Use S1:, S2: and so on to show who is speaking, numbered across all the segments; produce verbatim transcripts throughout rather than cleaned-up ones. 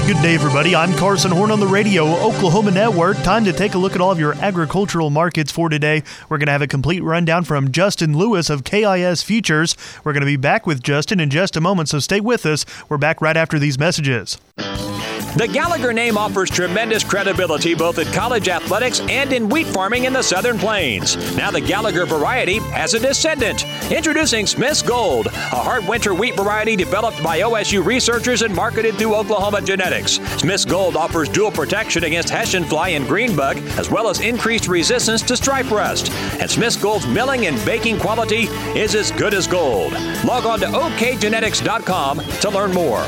S1: Good day, everybody. I'm Carson Horn on the Radio Oklahoma Network. Time to take a look at all of your agricultural markets for today. We're going to have a complete rundown from Justin Lewis of K I S Futures. We're going to be back with Justin in just a moment, so stay with us. We're back right after these messages.
S2: The Gallagher name offers tremendous credibility both in college athletics and in wheat farming in the Southern Plains. Now the Gallagher variety has a descendant. Introducing Smith's Gold, a hard winter wheat variety developed by O S U researchers and marketed through Oklahoma Genetics. Smith's Gold offers dual protection against Hessian fly and green bug, as well as increased resistance to stripe rust. And Smith's Gold's milling and baking quality is as good as gold. Log on to O K genetics dot com to learn more.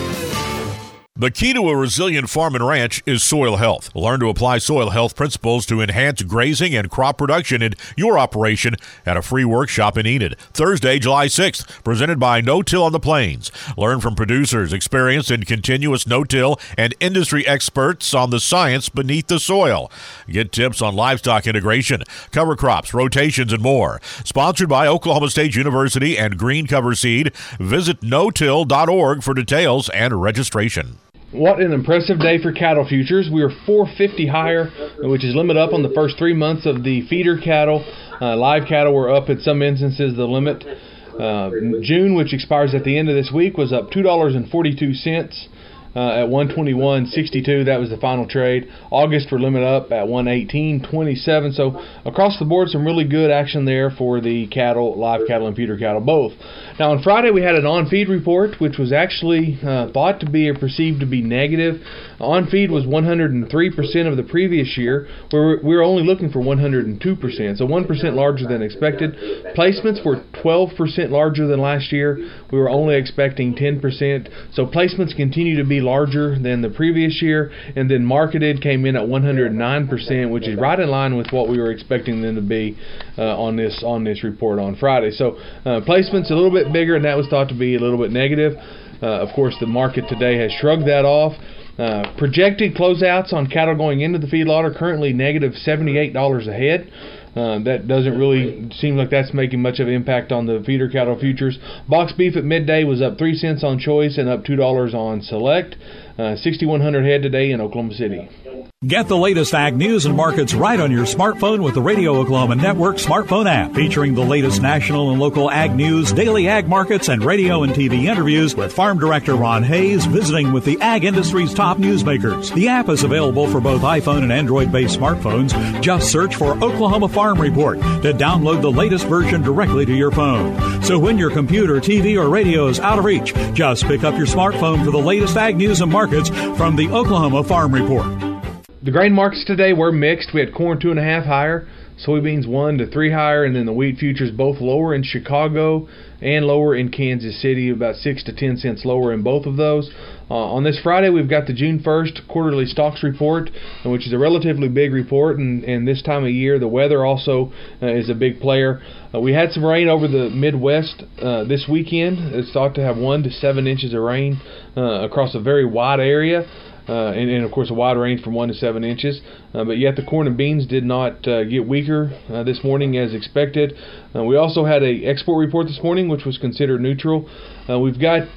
S3: The key to a resilient farm and ranch is soil health. Learn to apply soil health principles to enhance grazing and crop production in your operation at a free workshop in Enid. Thursday, July sixth, presented by No-Till on the Plains. Learn from producers experienced in continuous no-till and industry experts on the science beneath the soil. Get tips on livestock integration, cover crops, rotations, and more. Sponsored by Oklahoma State University and Green Cover Seed. Visit no till dot org for details and registration.
S4: What an impressive day for cattle futures. We are four fifty higher, which is limit up on the first three months of the feeder cattle. Uh, live cattle were up in some instances the limit. Uh, June, which expires at the end of this week, was up two dollars and forty-two cents uh, at one twenty-one sixty-two. That was the final trade. August were limit up at one eighteen twenty-seven. So across the board, some really good action there for the cattle, live cattle and feeder cattle both. Now on Friday we had an on-feed report, which was actually uh, thought to be or perceived to be negative. On-feed was one hundred three percent of the previous year, where we were only looking for one hundred two percent, so one percent larger than expected. Placements were twelve percent larger than last year. We were only expecting ten percent, so placements continue to be larger than the previous year, and then marketed came in at one hundred nine percent, which is right in line with what we were expecting them to be uh, on this on this report on Friday. So uh, placements a little bit bigger, and that was thought to be a little bit negative. Uh, of course, the market today has shrugged that off. Uh, projected closeouts on cattle going into the feedlot are currently negative seventy-eight dollars a head. Uh, that doesn't really seem like that's making much of an impact on the feeder cattle futures. Box beef at midday was up three cents on choice and up two dollars on select. Uh, sixty-one hundred head today in Oklahoma City.
S5: Get the latest ag news and markets right on your smartphone with the Radio Oklahoma Network smartphone app, featuring the latest national and local ag news, daily ag markets, and radio and T V interviews with Farm Director Ron Hayes visiting with the ag industry's top newsmakers. The app is available for both iPhone and Android-based smartphones. Just search for Oklahoma Farm Report to download the latest version directly to your phone. So when your computer, T V, or radio is out of reach, just pick up your smartphone for the latest ag news and markets from the Oklahoma Farm Report.
S4: The grain markets today were mixed. We had corn two and a half higher, soybeans one to three higher, and then the wheat futures both lower in Chicago and lower in Kansas City, about six to ten cents lower in both of those. Uh, on this Friday, we've got the June first quarterly stocks report, which is a relatively big report, and, and this time of year, the weather also uh, is a big player. Uh, we had some rain over the Midwest uh, this weekend. It's thought to have one to seven inches of rain uh, across a very wide area. Uh, and, and, of course, a wide range from one to seven inches. Uh, but yet the corn and beans did not uh, get weaker uh, this morning as expected. Uh, we also had a export report this morning, which was considered neutral. Uh, we've got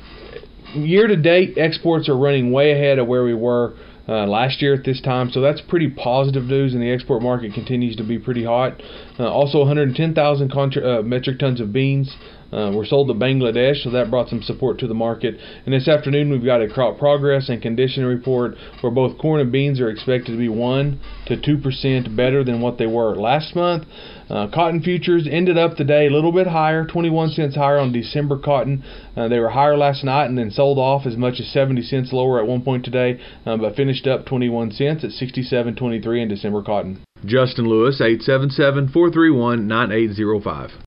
S4: year-to-date exports are running way ahead of where we were uh, last year at this time. So that's pretty positive news, and the export market continues to be pretty hot. Uh, also, one hundred ten thousand contra- uh, metric tons of beans Uh, were sold to Bangladesh, so that brought some support to the market. And this afternoon we've got a crop progress and condition report where both corn and beans are expected to be one to two percent better than what they were last month. Uh, cotton futures ended up today a little bit higher, twenty-one cents higher on December cotton. Uh, they were higher last night and then sold off as much as seventy cents lower at one point today, uh, but finished up twenty-one cents at sixty-seven twenty-three in December cotton. Justin Lewis, eight seven seven, four three one, nine eight zero five.